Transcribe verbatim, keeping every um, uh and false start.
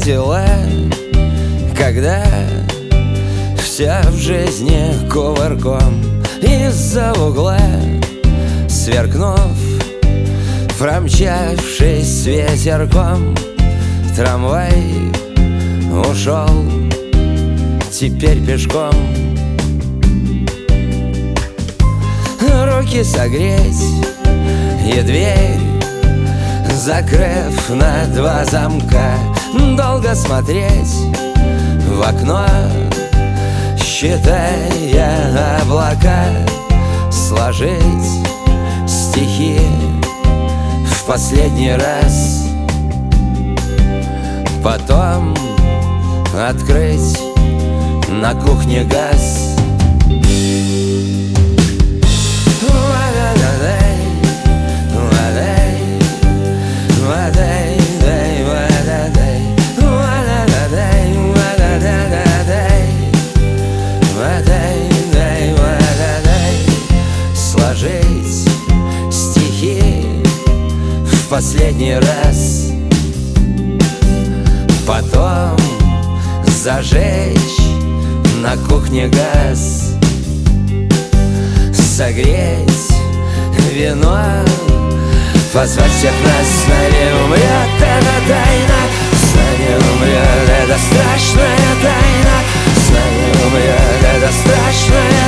видела, когда вся в жизни кувырком из-за угла, сверкнув, промчавшись ветерком, трамвай ушел теперь пешком. Руки согреть и дверь закрыв на два замка, долго смотреть в окно, считая облака, сложить стихи в последний раз, потом открыть на кухне газ. Сложить стихи в последний раз, потом зажечь на кухне газ, согреть вино, позвать всех нас. С нами умрет эта тайна, с нами умрет эта страшная тайна, с нами умрет эта страшная